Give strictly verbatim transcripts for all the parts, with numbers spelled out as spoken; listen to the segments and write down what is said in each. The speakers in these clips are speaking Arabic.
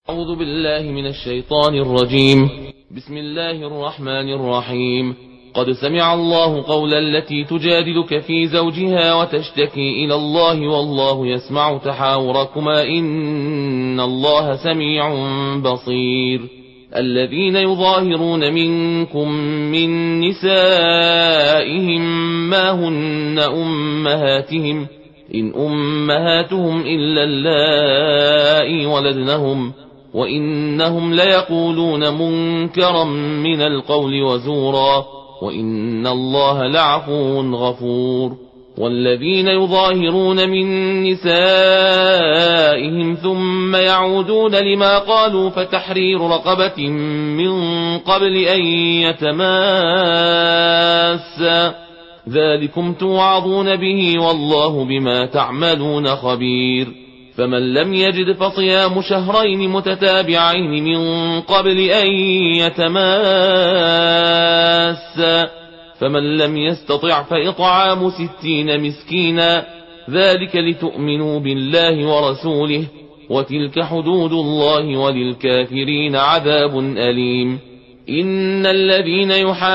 أعوذ بالله من الشيطان الرجيم. بسم الله الرحمن الرحيم. قد سمع الله قول التي تجادلك في زوجها وتشتكي إلى الله والله يسمع تحاوركما إن الله سميع بصير. الذين يظاهرون منكم من نسائهم ما هن أمهاتهم إن أمهاتهم إلا اللائي ولدنهم وإنهم ليقولون منكرا من القول وزورا وإن الله لعفو غفور. والذين يظاهرون من نسائهم ثم يعودون لما قالوا فتحرير رقبة من قبل أن يتماسا ذلكم توعظون به والله بما تعملون خبير. فمن لم يجد فصيام شهرين متتابعين من قبل أن يتماسا فمن لم يستطع فإطعام ستين مسكينا ذلك لتؤمنوا بالله ورسوله وتلك حدود الله وللكافرين عذاب أليم. إن الذين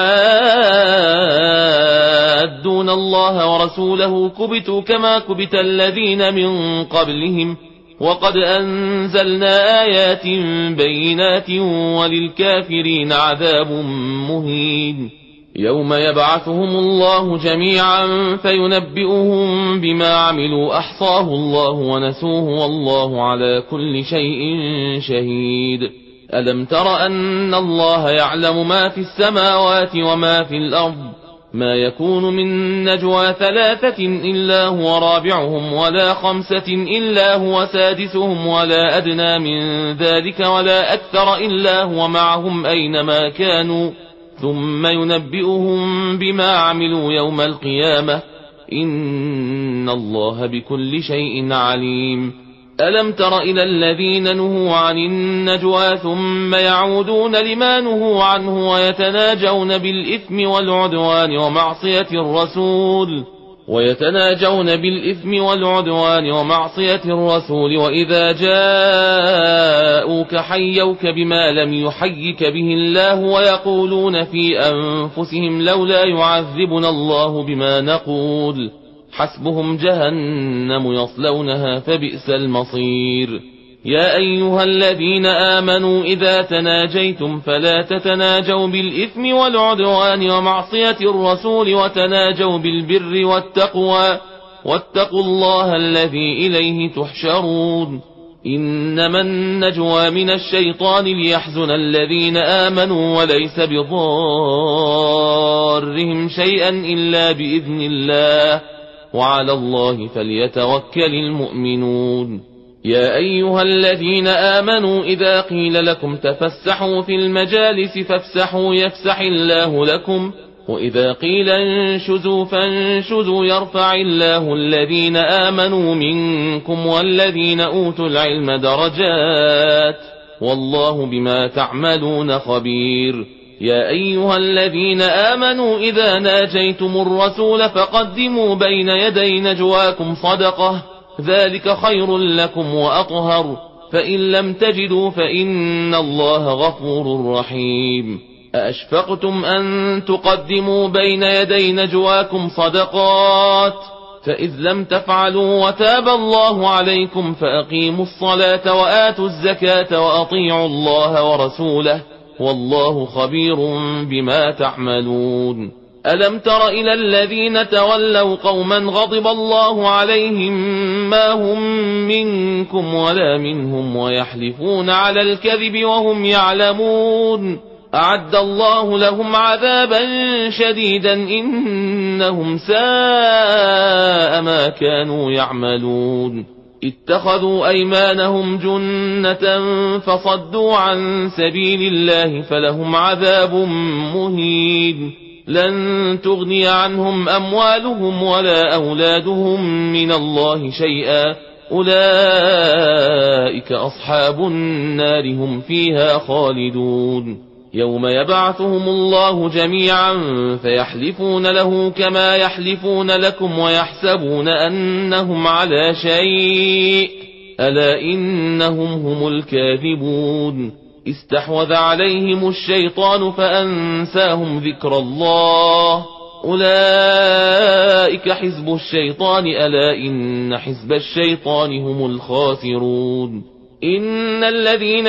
يحادون الله ورسوله كبتوا كما كبت الذين من قبلهم وقد أنزلنا آيات بينات وللكافرين عذاب مهين. يوم يبعثهم الله جميعا فينبئهم بما عملوا أحصاه الله ونسوه والله على كل شيء شهيد. ألم تر أن الله يعلم ما في السماوات وما في الأرض ما يكون من نجوى ثلاثة إلا هو رابعهم ولا خمسة إلا هو سادسهم ولا أدنى من ذلك ولا أكثر إلا هو معهم أينما كانوا ثم ينبئهم بما عملوا يوم القيامة إن الله بكل شيء عليم. ألم تر إلى الذين نهوا عن النجوى ثم يعودون لما نهوا عنه ويتناجون بالإثم والعدوان ومعصية الرسول ويتناجون بالإثم والعدوان ومعصية الرسول وإذا جاءوك حيوك بما لم يحيك به الله ويقولون في أنفسهم لولا يعذبنا الله بما نقول حسبهم جهنم يصلونها فبئس المصير. يا أيها الذين آمنوا إذا تناجيتم فلا تتناجوا بالإثم والعدوان ومعصية الرسول وتناجوا بالبر والتقوى واتقوا الله الذي إليه تحشرون. إنما النجوى من الشيطان ليحزن الذين آمنوا وليس بضارهم شيئا إلا بإذن الله وعلى الله فليتوكل المؤمنون. يا أيها الذين آمنوا إذا قيل لكم تفسحوا في المجالس فافسحوا يفسح الله لكم وإذا قيل انشزوا فانشزوا يرفع الله الذين آمنوا منكم والذين أوتوا العلم درجات والله بما تعملون خبير. يا أيها الذين آمنوا إذا ناجيتم الرسول فقدموا بين يدي نجواكم صدقة ذلك خير لكم وأطهر فإن لم تجدوا فإن الله غفور رحيم. أأشفقتم أن تقدموا بين يدي نجواكم صدقات فإذ لم تفعلوا وتاب الله عليكم فأقيموا الصلاة وآتوا الزكاة وأطيعوا الله ورسوله والله خبير بما تعملون. ألم تر إلى الذين تولوا قوما غضب الله عليهم ما هم منكم ولا منهم ويحلفون على الكذب وهم يعلمون أعد الله لهم عذابا شديدا إنهم ساء ما كانوا يعملون. اتخذوا أيمانهم جنة فصدوا عن سبيل الله فلهم عذاب مهين. لن تغني عنهم أموالهم ولا أولادهم من الله شيئا أولئك أصحاب النار هم فيها خالدون. يوم يبعثهم الله جميعا فيحلفون له كما يحلفون لكم ويحسبون أنهم على شيء ألا إنهم هم الكاذبون استحوذ عليهم الشيطان فأنساهم ذكر الله أولئك حزب الشيطان ألا إن حزب الشيطان هم الخاسرون إن الذين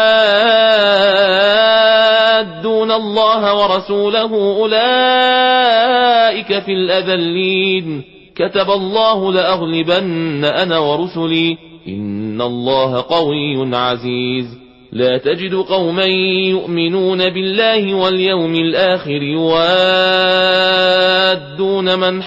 يحادون الله ورسوله أولئك في الأذلين كتب الله لأغلبن أنا ورسلي إن الله قوي عزيز لا تجد قوما يؤمنون بالله واليوم الآخر يوادون من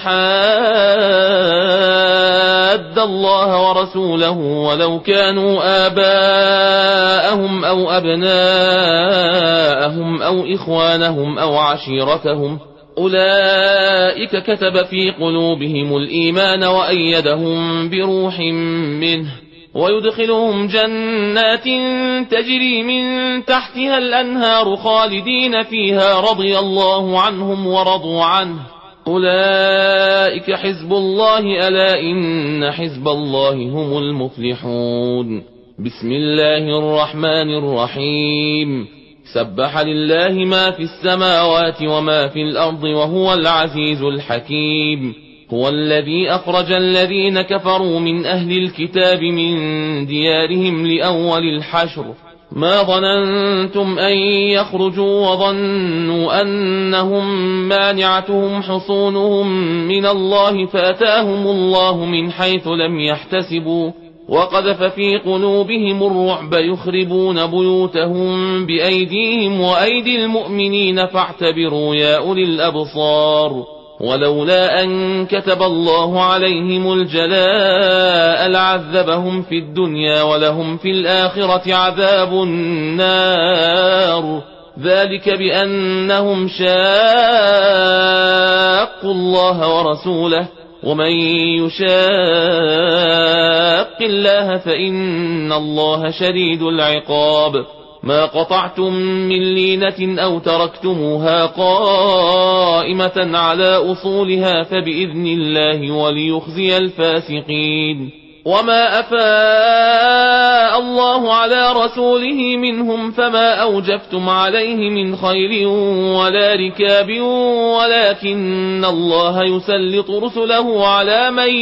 حاد الله ورسوله ولو كانوا آباءهم أو أبناءهم أو إخوانهم أو عشيرتهم أولئك كتب في قلوبهم الإيمان وأيدهم بروح منه ويدخلهم جنات تجري من تحتها الأنهار خالدين فيها رضي الله عنهم ورضوا عنه أولئك حزب الله ألا إن حزب الله هم المفلحون بسم الله الرحمن الرحيم سبح لله ما في السماوات وما في الأرض وهو العزيز الحكيم هو الذي أخرج الذين كفروا من أهل الكتاب من ديارهم لأول الحشر ما ظننتم أن يخرجوا وظنوا أنهم مانعتهم حصونهم من الله فأتاهم الله من حيث لم يحتسبوا وقذف في قلوبهم الرعب يخربون بيوتهم بأيديهم وأيدي المؤمنين فاعتبروا يا أولي الأبصار ولولا أن كتب الله عليهم الجلاء لعذبهم في الدنيا ولهم في الآخرة عذاب النار ذلك بأنهم شاقوا الله ورسوله ومن يشاق الله فإن الله شديد العقاب ما قطعتم من لينة أو تركتموها قائمة على أصولها فبإذن الله وليخزي الفاسقين وما أفاء الله على رسوله منهم فما أوجفتم عليه من خيل ولا ركاب ولكن الله يسلط رسله على من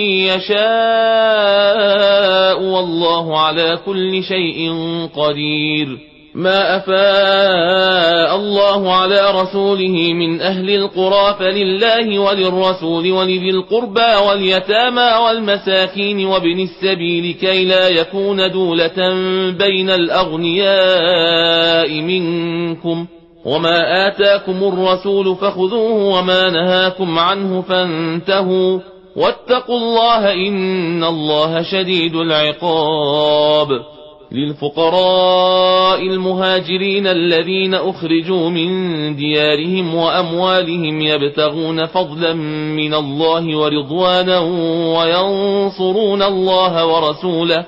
يشاء والله على كل شيء قدير ما أفاء الله على رسوله من أهل القرى فلله وللرسول ولذي القربى واليتامى والمساكين وابن السبيل كي لا يكون دولة بين الأغنياء منكم وما آتاكم الرسول فخذوه وما نهاكم عنه فانتهوا واتقوا الله إن الله شديد العقاب للفقراء المهاجرين الذين أخرجوا من ديارهم وأموالهم يبتغون فضلا من الله ورضوانا وينصرون الله ورسوله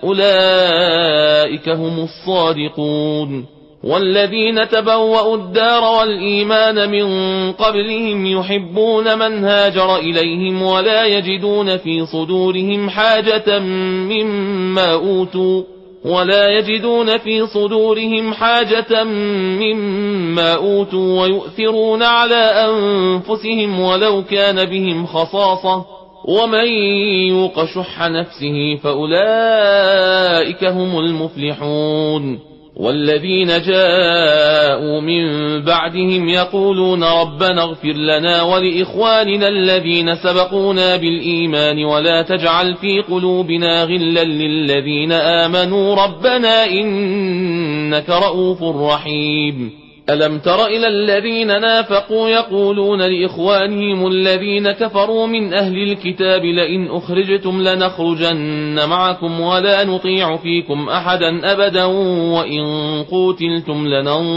أولئك هم الصادقون والذين تبوأوا الدار والإيمان من قبلهم يحبون من هاجر إليهم ولا يجدون في صدورهم حاجة مما أوتوا ولا يجدون في صدورهم حاجة مما أوتوا ويؤثرون على أنفسهم ولو كان بهم خصاصة ومن يوق شح نفسه فأولئك هم المفلحون والذين جاءوا من بعدهم يقولون ربنا اغفر لنا ولإخواننا الذين سبقونا بالإيمان ولا تجعل في قلوبنا غلا للذين آمنوا ربنا إنك رؤوف رحيم ألم تر إلى الذين نافقوا يقولون لإخوانهم الذين كفروا من أهل الكتاب لئن أخرجتم لنخرجن معكم ولا نطيع فيكم أحدا أبدا وإن قوتلتم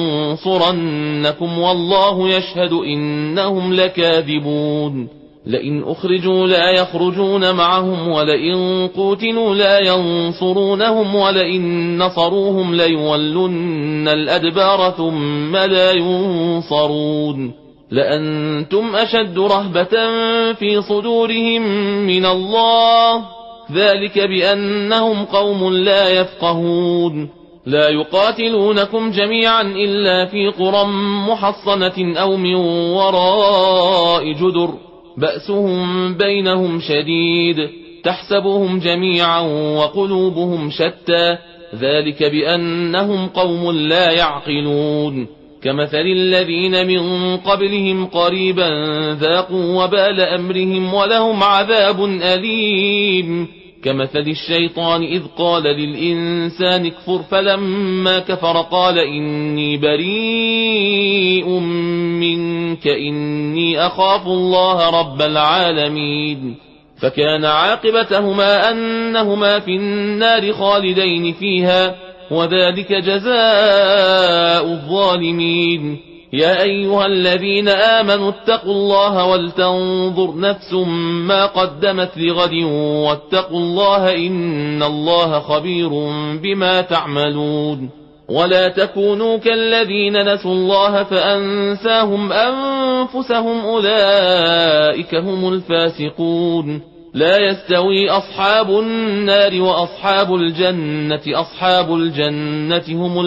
لننصرنكم والله يشهد إنهم لكاذبون لئن أخرجوا لا يخرجون معهم ولئن قوتلوا لا ينصرونهم ولئن نصروهم ليولن الأدبار ثم لا ينصرون لأنتم أشد رهبة في صدورهم من الله ذلك بأنهم قوم لا يفقهون لا يقاتلونكم جميعا إلا في قرى محصنة أو من وراء جدر بأسهم بينهم شديد تحسبهم جميعا وقلوبهم شتى ذلك بأنهم قوم لا يعقلون كمثل الذين من قبلهم قريبا ذاقوا وبال أمرهم ولهم عذاب أليم كمثل الشيطان إذ قال للإنسان اكفر فلما كفر قال إني بريء منك إني أخاف الله رب العالمين فكان عاقبتهما أنهما في النار خالدين فيها وذلك جزاء الظالمين يا أيها الذين آمنوا اتقوا الله ولتنظر نفس ما قدمت لغد واتقوا الله إن الله خبير بما تعملون ولا تكونوا كالذين نسوا الله فأنساهم أنفسهم أولئك هم الفاسقون لا يستوي أصحاب النار وأصحاب الجنة أصحاب الجنة هم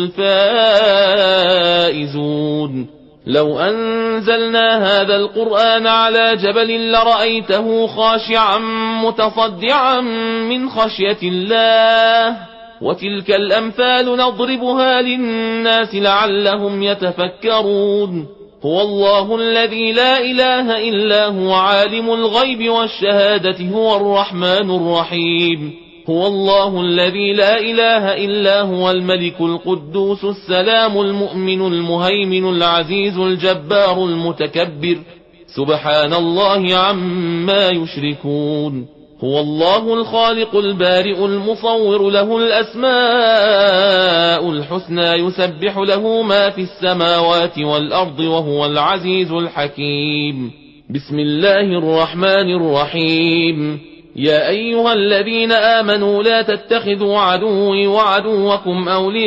الفائزون لو أنزلنا هذا القرآن على جبل لرأيته خاشعا متصدعا من خشية الله وتلك الأمثال نضربها للناس لعلهم يتفكرون هو الله الذي لا إله إلا هو عالم الغيب والشهادة هو الرحمن الرحيم هو الله الذي لا إله إلا هو الملك القدوس السلام المؤمن المهيمن العزيز الجبار المتكبر سبحان الله عما يشركون هو الله الخالق البارئ المصور له الأسماء الحسنى يسبح له ما في السماوات والأرض وهو العزيز الحكيم بسم الله الرحمن الرحيم يا أيها الذين آمنوا لا تتخذوا عدوي وعدوكم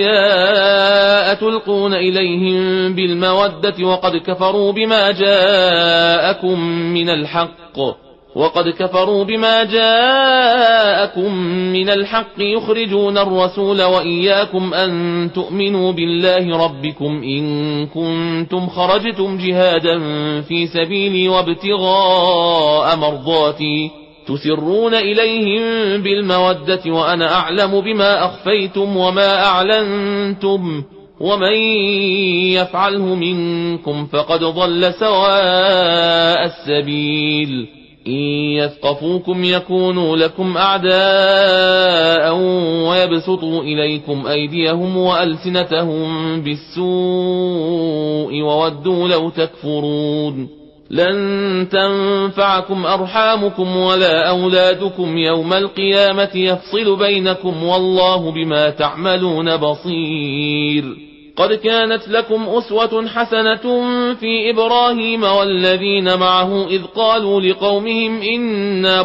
أولياء تلقون إليهم بالمودة وقد كفروا بما جاءكم من الحق وقد كفروا بما جاءكم من الحق يخرجون الرسول وإياكم أن تؤمنوا بالله ربكم إن كنتم خرجتم جهادا في سبيلي وابتغاء مرضاتي تسرون إليهم بالمودة وأنا أعلم بما أخفيتم وما أعلنتم ومن يفعله منكم فقد ضل سواء السبيل إن يثقفوكم يكونوا لكم أعداء ويبسطوا إليكم أيديهم وألسنتهم بالسوء وودوا لو تكفرون لن تنفعكم أرحامكم ولا أولادكم يوم القيامة يفصل بينكم والله بما تعملون بصير قد كانت لكم أسوة حسنة في إبراهيم والذين معه إذ قالوا لقومهم إنا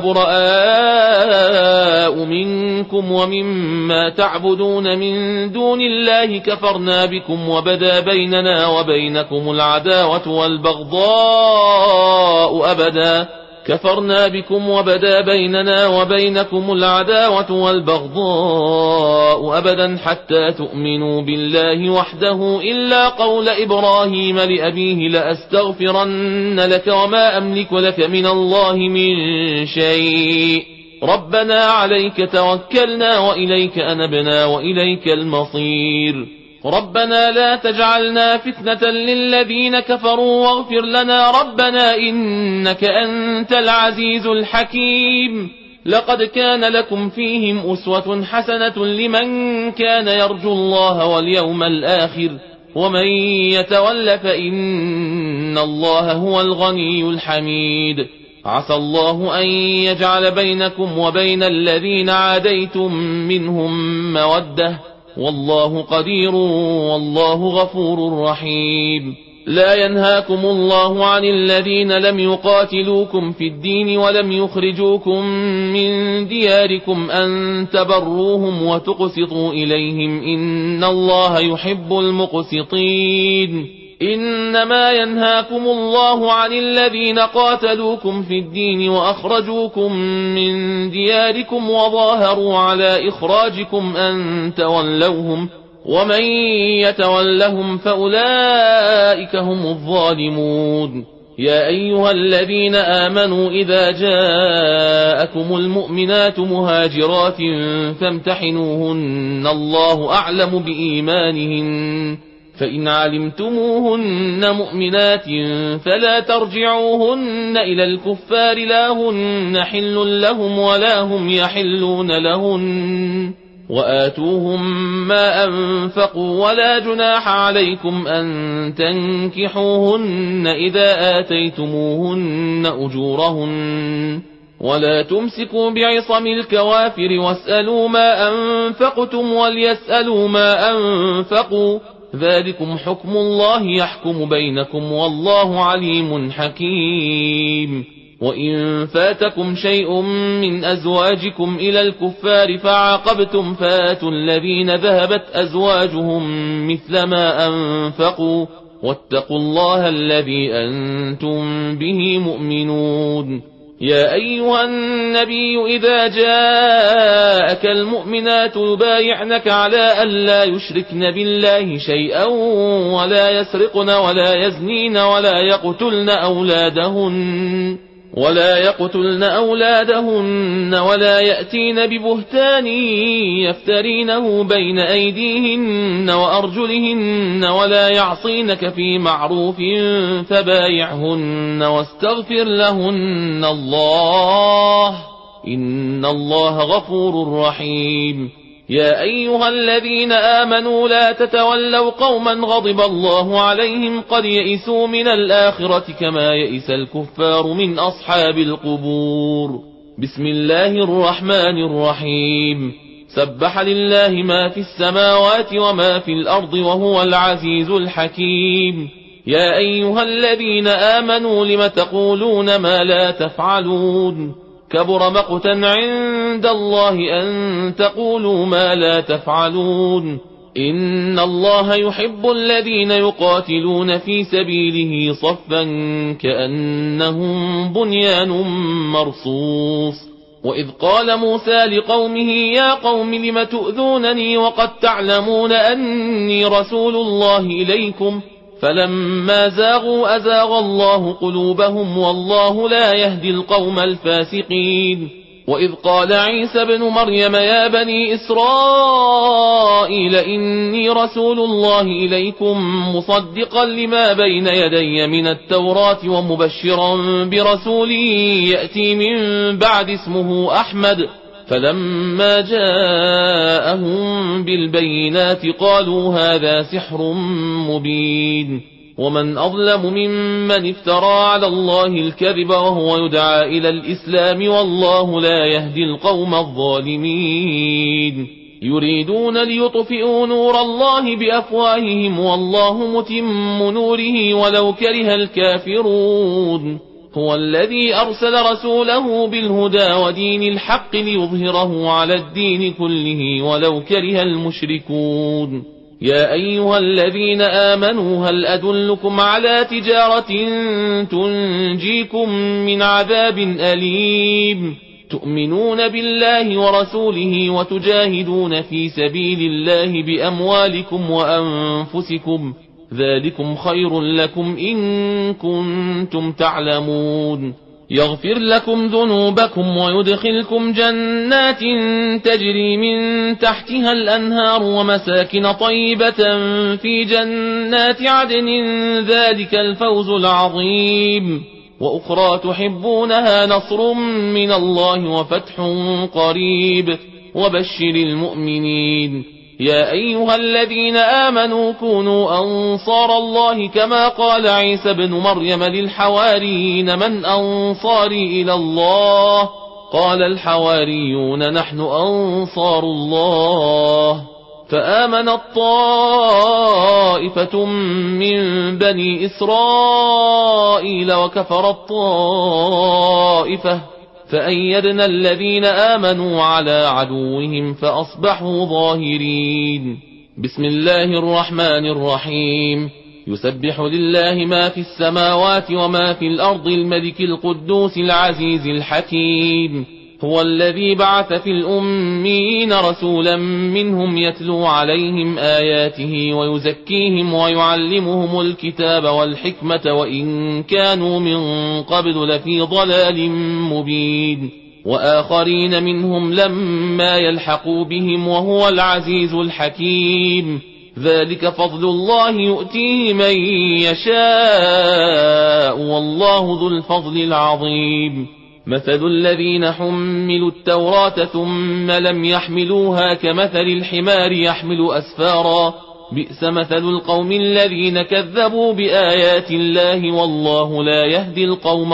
براء منكم ومما تعبدون من دون الله كفرنا بكم وبدا بيننا وبينكم العداوة والبغضاء أبدا كفرنا بكم وبدا بيننا وبينكم العداوة والبغضاء أبدا حتى تؤمنوا بالله وحده إلا قول إبراهيم لأبيه لأستغفرن لك وما أملك لك من الله من شيء ربنا عليك توكلنا وإليك أنبنا وإليك المصير ربنا لا تجعلنا فتنة للذين كفروا واغفر لنا ربنا إنك أنت العزيز الحكيم لقد كان لكم فيهم أسوة حسنة لمن كان يرجو الله واليوم الآخر ومن يتول فإن الله هو الغني الحميد عسى الله أن يجعل بينكم وبين الذين عاديتم منهم مودة والله قدير والله غفور رحيم لا ينهاكم الله عن الذين لم يقاتلوكم في الدين ولم يخرجوكم من دياركم أن تبروهم وتقسطوا إليهم إن الله يحب المقسطين إنما ينهاكم الله عن الذين قاتلوكم في الدين وأخرجوكم من دياركم وظاهروا على إخراجكم أن تولوهم ومن يتولهم فأولئك هم الظالمون. يا أيها الذين آمنوا إذا جاءكم المؤمنات مهاجرات فامتحنوهن الله أعلم بإيمانهن فإن علمتموهن مؤمنات فلا ترجعوهن إلى الكفار لا هن حل لهم ولا هم يحلون لهن وآتوهم ما أنفقوا ولا جناح عليكم أن تنكحوهن إذا آتيتموهن أجورهن ولا تمسكوا بعصم الكوافر واسألوا ما أنفقتم وليسألوا ما أنفقوا ذلكم حكم الله يحكم بينكم والله عليم حكيم. وإن فاتكم شيء من أزواجكم إلى الكفار فعاقبتم فآتوا الذين ذهبت أزواجهم مثل ما أنفقوا واتقوا الله الذي أنتم به مؤمنون. يا أيها النبي إذا جاءك المؤمنات يبايعنك على أن لا يشركن بالله شيئا ولا يسرقن ولا يزنين ولا يقتلن أولادهن ولا يقتلن أولادهن ولا يأتين ببهتان يفترينه بين أيديهن وأرجلهن ولا يعصينك في معروف فبايعهن واستغفر لهن الله إن الله غفور رحيم. يا أيها الذين آمنوا لا تتولوا قوما غضب الله عليهم قد يئسوا من الآخرة كما يئس الكفار من أصحاب القبور. بسم الله الرحمن الرحيم. سبح لله ما في السماوات وما في الأرض وهو العزيز الحكيم. يا أيها الذين آمنوا لم تقولون ما لا تفعلون كبر مقتا عند الله أن تقولوا ما لا تفعلون إن الله يحب الذين يقاتلون في سبيله صفا كأنهم بنيان مرصوص. وإذ قال موسى لقومه يا قوم لم تؤذونني وقد تعلمون أني رسول الله إليكم فلما زاغوا أزاغ الله قلوبهم والله لا يهدي القوم الفاسقين. وإذ قال عيسى بن مريم يا بني إسرائيل إني رسول الله إليكم مصدقا لما بين يدي من التوراة ومبشرا برسول يأتي من بعد اسمه أحمد فلما جاءهم بالبينات قالوا هذا سحر مبين. ومن أظلم ممن افترى على الله الكذب وهو يدعى إلى الإسلام والله لا يهدي القوم الظالمين. يريدون ليطفئوا نور الله بأفواههم والله متم نوره ولو كره الكافرون. هو الذي أرسل رسوله بالهدى ودين الحق ليظهره على الدين كله ولو كره المشركون. يا أيها الذين آمنوا هل أدلكم على تجارة تنجيكم من عذاب أليم تؤمنون بالله ورسوله وتجاهدون في سبيل الله بأموالكم وأنفسكم ذلكم خير لكم إن كنتم تعلمون. يغفر لكم ذنوبكم ويدخلكم جنات تجري من تحتها الأنهار ومساكن طيبة في جنات عدن ذلك الفوز العظيم. وأخرى تحبونها نصر من الله وفتح قريب وبشر المؤمنين. يا أيها الذين آمنوا كونوا أنصار الله كما قال عيسى بن مريم للحواريين من أنصاري إلى الله قال الحواريون نحن أنصار الله. فآمنت طائفة من بني إسرائيل وكفرت طائفة فأيدنا الذين آمنوا على عدوهم فأصبحوا ظاهرين. بسم الله الرحمن الرحيم. يسبح لله ما في السماوات وما في الأرض الملك القدوس العزيز الحكيم. هو الذي بعث في الأميين رسولا منهم يتلو عليهم آياته ويزكيهم ويعلمهم الكتاب والحكمة وإن كانوا من قبل لفي ضلال مبين، وآخرين منهم لما يلحقوا بهم وهو العزيز الحكيم. ذلك فضل الله يؤتيه من يشاء والله ذو الفضل العظيم. مثل الذين حملوا التوراة ثم لم يحملوها كمثل الحمار يحمل أسفارا، بئس مثل القوم الذين كذبوا بآيات الله والله لا يهدي القوم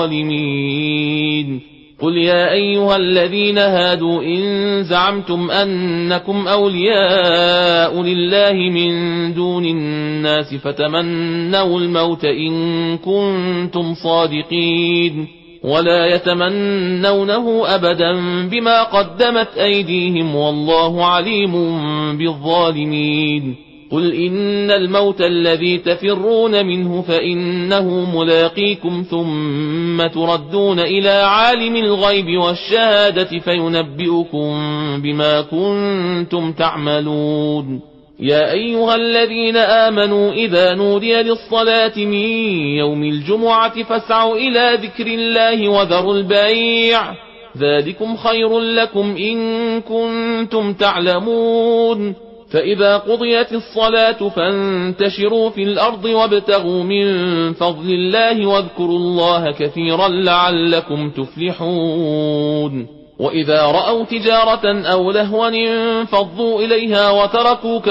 الظالمين. قل يا أيها الذين هادوا إن زعمتم أنكم أولياء لله من دون الناس فتمنوا الموت إن كنتم صادقين، ولا يتمنونه أبدا بما قدمت أيديهم والله عليم بالظالمين. قل إن الموت الذي تفرون منه فإنه ملاقيكم ثم تردون إلى عالم الغيب والشهادة فينبئكم بما كنتم تعملون. يا أيها الذين آمنوا إذا نودي للصلاة من يوم الجمعة فاسعوا إلى ذكر الله وذروا البيع، ذلكم خير لكم إن كنتم تعلمون. فإذا قضيت الصلاة فانتشروا في الأرض وابتغوا من فضل الله واذكروا الله كثيرا لعلكم تفلحون. وإذا رأوا تجارة أو لهوا انفضوا إليها وتركوك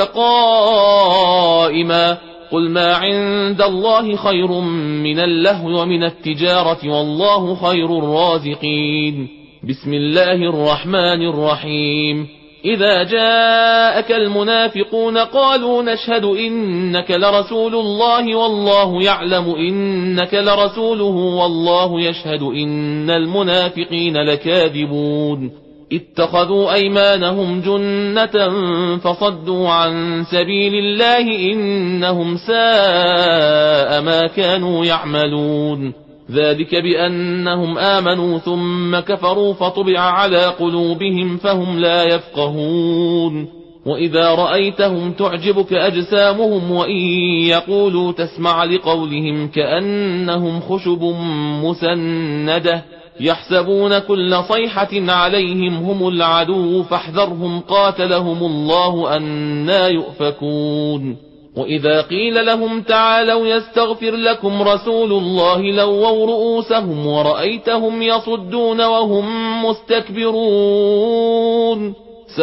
قائما، قل ما عند الله خير من اللهو ومن التجارة والله خير الرازقين. بسم الله الرحمن الرحيم. إذا جاءك المنافقون قالوا نشهد إنك لرسول الله والله يعلم إنك لرسوله والله يشهد إن المنافقين لكاذبون. اتخذوا أيمانهم جنة فصدوا عن سبيل الله إنهم ساء ما كانوا يعملون. ذلك بأنهم آمنوا ثم كفروا فطبع على قلوبهم فهم لا يفقهون. وإذا رأيتهم تعجبك أجسامهم وإن يقولوا تسمع لقولهم كأنهم خشب مسندة يحسبون كل صيحة عليهم هم العدو فاحذرهم قاتلهم الله أنى يؤفكون. وإذا قيل لهم تعالوا يستغفر لكم رسول الله لووا رؤوسهم ورأيتهم يصدون وهم مستكبرون.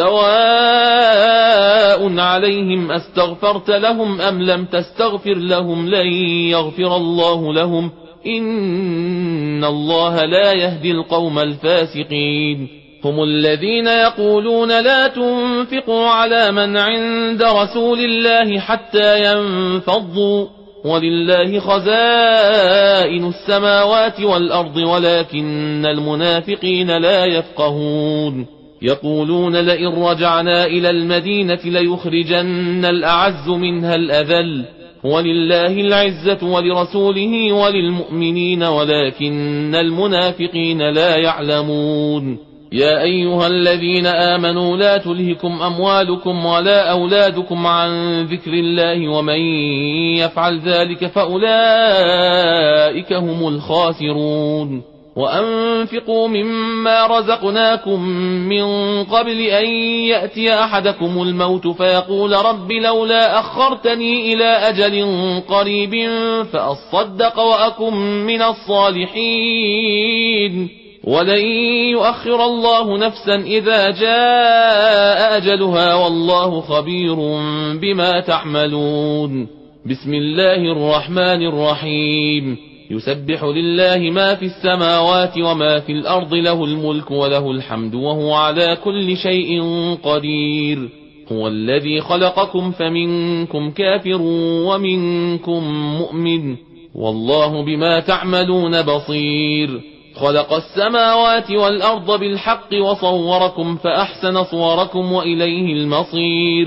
سواء عليهم أستغفرت لهم أم لم تستغفر لهم لن يغفر الله لهم إن الله لا يهدي القوم الفاسقين. هم الذين يقولون لا تنفقوا على من عند رسول الله حتى ينفضوا ولله خزائن السماوات والأرض ولكن المنافقين لا يفقهون. يقولون لئن رجعنا إلى المدينة ليخرجن الأعز منها الأذل ولله العزة ولرسوله وللمؤمنين ولكن المنافقين لا يعلمون. يا أيها الذين آمنوا لا تلهكم أموالكم ولا أولادكم عن ذكر الله ومن يفعل ذلك فأولئك هم الخاسرون. وأنفقوا مما رزقناكم من قبل أن يأتي أحدكم الموت فيقول رب لولا أخرتني إلى أجل قريب فأصدق وأكن من الصالحين ولن يؤخر الله نفسا إذا جاء أجلها والله خبير بما تعملون. بسم الله الرحمن الرحيم. يسبح لله ما في السماوات وما في الأرض له الملك وله الحمد وهو على كل شيء قدير. هو الذي خلقكم فمنكم كافر ومنكم مؤمن والله بما تعملون بصير. خلق السماوات والأرض بالحق وصوركم فأحسن صوركم وإليه المصير.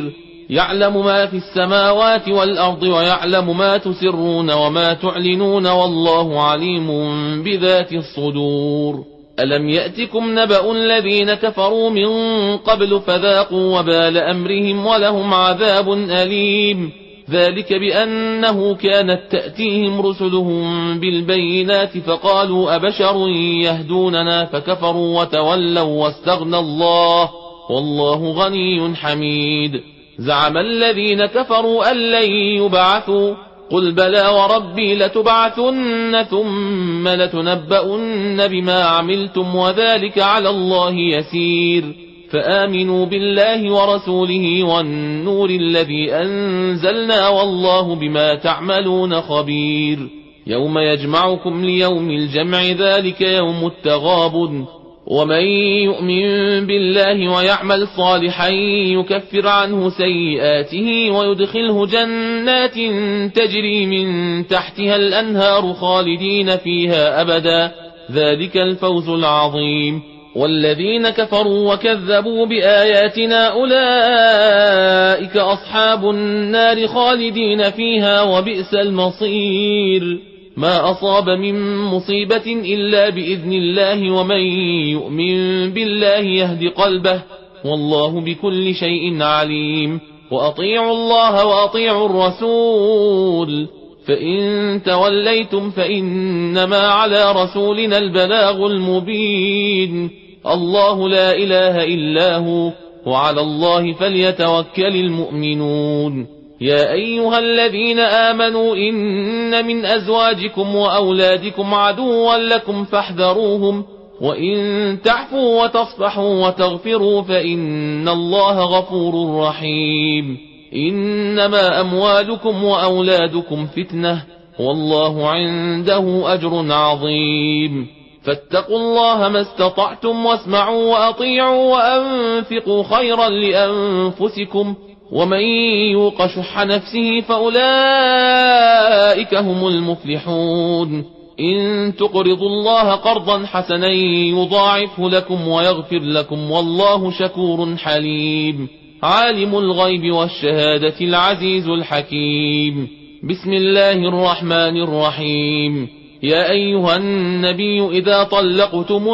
يعلم ما في السماوات والأرض ويعلم ما تسرون وما تعلنون والله عليم بذات الصدور. ألم يأتكم نبأ الذين كفروا من قبل فذاقوا وبال أمرهم ولهم عذاب أليم. ذلك بأنه كانت تأتيهم رسلهم بالبينات فقالوا أبشر يهدوننا فكفروا وتولوا واستغنى الله والله غني حميد. زعم الذين كفروا أن لن يبعثوا قل بلى وربي لتبعثن ثم لتنبؤن بما عملتم وذلك على الله يسير. فآمنوا بالله ورسوله والنور الذي أنزلنا والله بما تعملون خبير. يوم يجمعكم ليوم الجمع ذلك يوم التغابن. ومن يؤمن بالله ويعمل صالحا يكفر عنه سيئاته ويدخله جنات تجري من تحتها الأنهار خالدين فيها أبدا ذلك الفوز العظيم. والذين كفروا وكذبوا بآياتنا أولئك أصحاب النار خالدين فيها وبئس المصير. ما أصاب من مصيبة إلا بإذن الله ومن يؤمن بالله يهد قلبه والله بكل شيء عليم. وأطيعوا الله وأطيعوا الرسول فإن توليتم فإنما على رسولنا البلاغ المبين. الله لا إله إلا هو وعلى الله فليتوكل المؤمنون. يا أيها الذين آمنوا إن من أزواجكم وأولادكم عدوا لكم فاحذروهم وإن تعفوا وتصفحوا وتغفروا فإن الله غفور رحيم. إنما أموالكم وأولادكم فتنة والله عنده أجر عظيم. فاتقوا الله ما استطعتم واسمعوا وأطيعوا وأنفقوا خيرا لأنفسكم ومن يوق شح نفسه فأولئك هم المفلحون. إن تقرضوا الله قرضا حسنا يضاعفه لكم ويغفر لكم والله شكور حليم. عالم الغيب والشهادة العزيز الحكيم. بسم الله الرحمن الرحيم. يا أيها النبي إذا طلقتم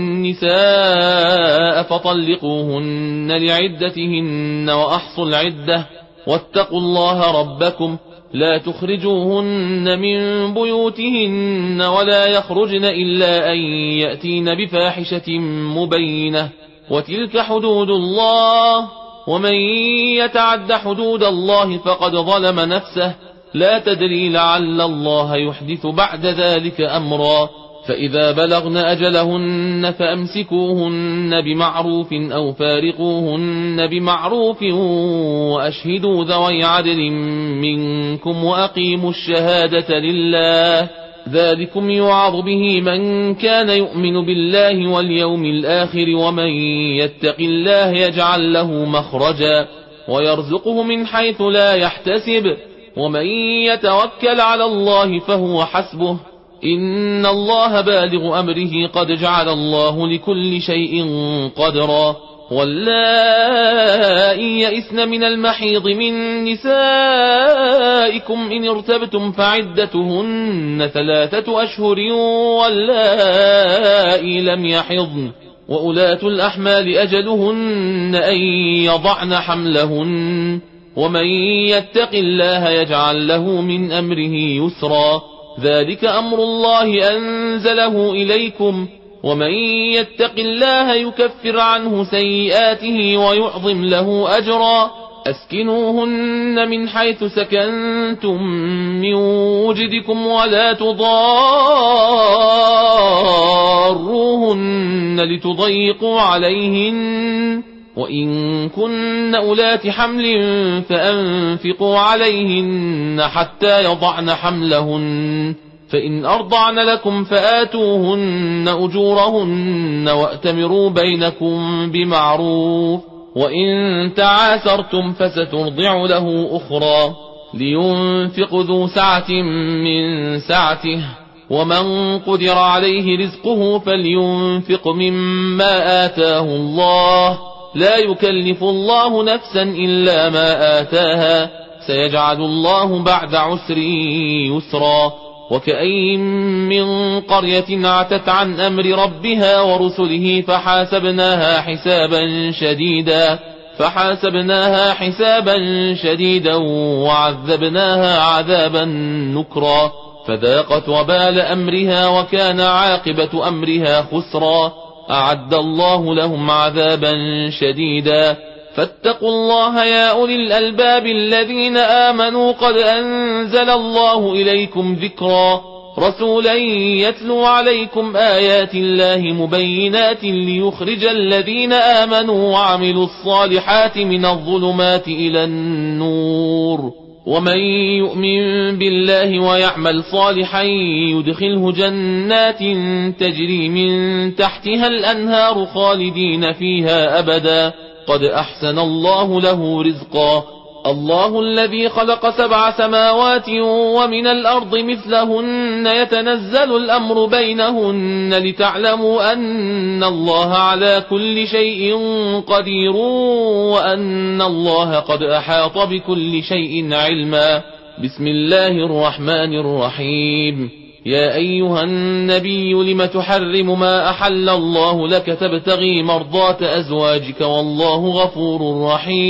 النساء فطلقوهن لعدتهن وأحصوا العدة واتقوا الله ربكم لا تخرجوهن من بيوتهن ولا يخرجن إلا أن يأتين بفاحشة مبينة وتلك حدود الله ومن يتعد حدود الله فقد ظلم نفسه لا تدري لعل الله يحدث بعد ذلك أمرا. فإذا بلغن أجلهن فأمسكوهن بمعروف أو فارقوهن بمعروف وأشهدوا ذوي عدل منكم وأقيموا الشهادة لله ذلكم يوعظ به من كان يؤمن بالله واليوم الآخر ومن يتق الله يجعل له مخرجا ويرزقه من حيث لا يحتسب ومن يتوكل على الله فهو حسبه إن الله بالغ أمره قد جعل الله لكل شيء قدرا. واللائي يئسن من المحيض من نسائكم إن ارتبتم فعدتهن ثلاثة أشهر واللائي لم يحضن وأولاة الأحمال أجلهن أن يضعن حملهن ومن يتق الله يجعل له من أمره يسرا ذلك أمر الله أنزله إليكم ومن يتق الله يكفر عنه سيئاته ويعظم له أجرا. أسكنوهن من حيث سكنتم من وجدكم ولا تضاروهن لتضيقوا عليهن وإن كن أولات حمل فأنفقوا عليهن حتى يضعن حملهن فإن أرضعن لكم فآتوهن أجورهن وأتمروا بينكم بمعروف وإن تعاسرتم فسترضع له أخرى لينفق ذو سعة من سعته ومن قدر عليه رزقه فلينفق مما آتاه الله لا يكلف الله نفسا إلا ما آتاها سيجعل الله بعد عسر يسرا وكأين من قرية عتت عن أمر ربها ورسله فحاسبناها حسابا شديدا فحاسبناها حسابا شديدا وعذبناها عذابا نكرا فذاقت وبال أمرها وكان عاقبة أمرها خسرا أعد الله لهم عذابا شديدا فاتقوا الله يا أولي الألباب الذين آمنوا قد أنزل الله إليكم ذكرا رسولا يتلو عليكم آيات الله مبينات ليخرج الذين آمنوا وعملوا الصالحات من الظلمات إلى النور ومن يؤمن بالله ويعمل صالحا يدخله جنات تجري من تحتها الأنهار خالدين فيها أبدا قد أحسن الله له رزقا الله الذي خلق سبع سماوات ومن الأرض مثلهن يتنزل الأمر بينهن لتعلموا أن الله على كل شيء قدير وأن الله قد أحاط بكل شيء علما بسم الله الرحمن الرحيم يا أيها النبي لم تحرم ما أحل الله لك تبتغي مرضات أزواجك والله غفور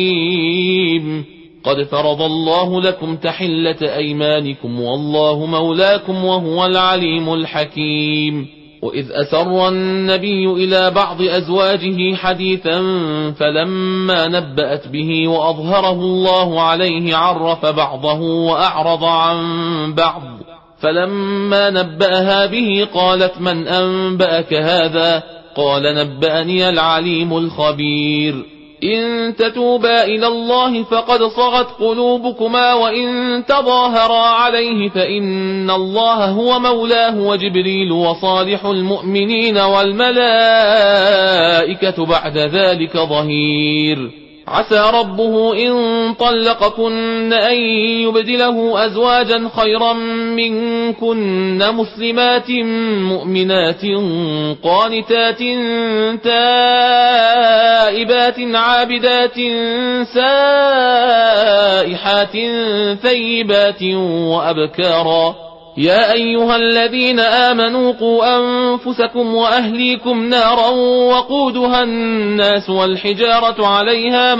رحيم قد فرض الله لكم تحلة أيمانكم والله مولاكم وهو العليم الحكيم وإذ أسر النبي إلى بعض أزواجه حديثا فلما نبأت به وأظهره الله عليه عرف بعضه وأعرض عن بعض فلما نبأها به قالت من أنبأك هذا قال نبأني العليم الخبير إن تتوبا إلى الله فقد صغت قلوبكما وإن تظاهرا عليه فإن الله هو مولاه وجبريل وصالح المؤمنين والملائكة بعد ذلك ظهير عسى ربه إن طلقكن أن يبدله أزواجا خيرا منكن مسلمات مؤمنات قانتات تائبات عابدات سائحات ثيبات وأبكارا يا أيها الذين آمنوا قوا أنفسكم وأهليكم نارا وقودها الناس والحجارة عليها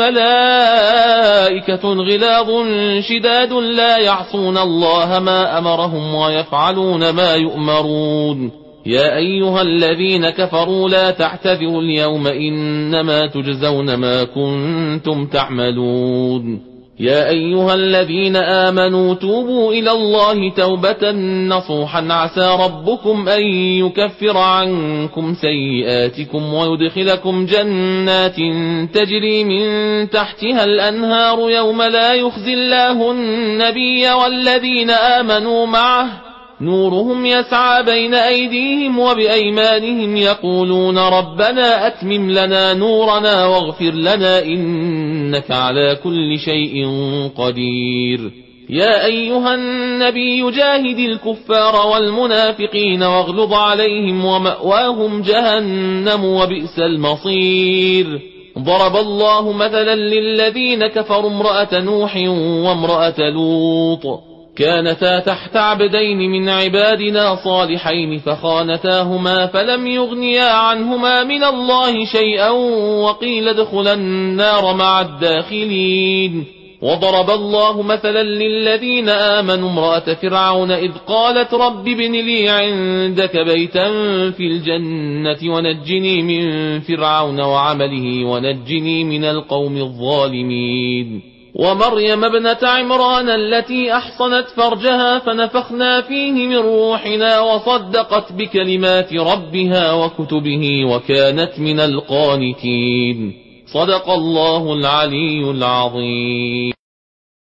ملائكة غلاظ شداد لا يعصون الله ما أمرهم ويفعلون ما يؤمرون يا أيها الذين كفروا لا تعتذروا اليوم إنما تجزون ما كنتم تعملون يا أيها الذين آمنوا توبوا إلى الله توبة نصوحا عسى ربكم أن يكفر عنكم سيئاتكم ويدخلكم جنات تجري من تحتها الأنهار يوم لا يخزي الله النبي والذين آمنوا معه نورهم يسعى بين أيديهم وبأيمانهم يقولون ربنا أتمم لنا نورنا واغفر لنا إنك على كل شيء قدير يا أيها النبي جاهد الكفار والمنافقين واغلظ عليهم ومأواهم جهنم وبئس المصير ضرب الله مثلا للذين كفروا امرأة نوح وامرأة لوط كانتا تحت عبدين من عبادنا صالحين فخانتاهما فلم يغنيا عنهما من الله شيئا وقيل ادخلا النار مع الداخلين وضرب الله مثلا للذين آمنوا امرأة فرعون إذ قالت رب ابن لي عندك بيتا في الجنة ونجني من فرعون وعمله ونجني من القوم الظالمين ومريم ابنة عمران التي أحصنت فرجها فنفخنا فيه من روحنا وصدقت بكلمات ربها وكتبه وكانت من القانتين صدق الله العلي العظيم.